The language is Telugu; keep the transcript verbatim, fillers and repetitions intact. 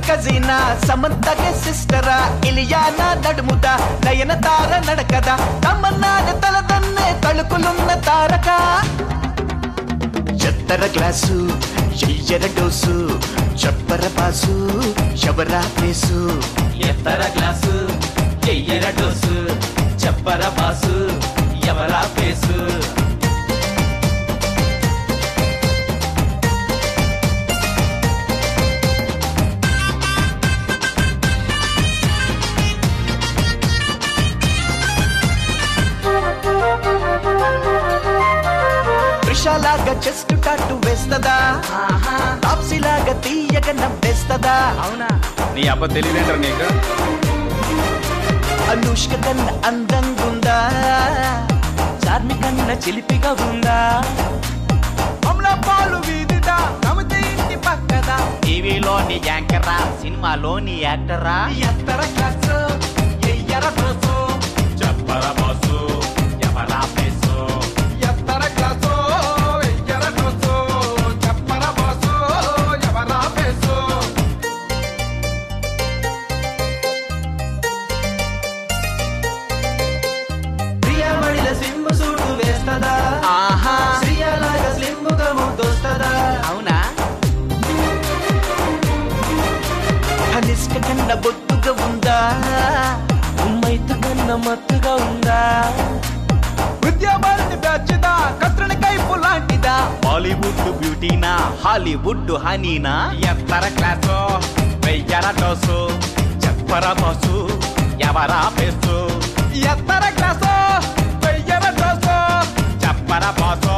కజీనా సమంతకే సిస్టరా ఇలియానా నడుముదా నయన తార నడకదా తమన్నాన తలదన్నే తళుకులున్న తారక ఎత్తర గ్లాసు ఎయ్యర డోసు చెప్పర బాసు శబరా పేసు ఎత్తర గ్లాసు ఎయ్యర డోసు చెప్పర బాసు ఎవరా పేసు లాగా చెస్ట్ టాటు వేస్తదా తాప్సిలాగా తీయగా నవ్వేస్తదా అవునా నీ అబ్బ తెలియదేంట్రా నీకు అనుష్క కన్నా అందంగుందా చార్మి కన్నా చిలిపిగా ఉందా అమలా పాలు వీధిదా నమతే ఇంటి పక్కదా టీవీలోని యాంకరా సినిమాలోని యాక్టరా ఎత్తర క్లాసు ఎయ్యర డోసు చెప్పర బాసు ఎవరా పేసు ఎత్తర క్లాసు ఎయ్యర డోసు చెప్పర బాసు ఎవరా పేసు ప్రియమణిల సింబు సూటు వేస్తదా ఆహా శ్రీయలాగా స్లిమ్ముగా ముద్దొస్తదా అవునా కనిష్క కన్న బొత్తుగా ఉందా ఉమ్మైత కన్నా మత్తుగా ఉందా విద్యాబాలని బ్యాచ్దా కత్రణ కైపు లాంటిదా బాలీవుడ్ బ్యూటీనా హాలీవుడ్ హనీనా ఎత్తర క్లాసు వెయ్యర డోసు చెప్పర బాసు ఎవరా పేసు ఎత్తర క్లాసు వెయ్యర డోసు చెప్పర బాసు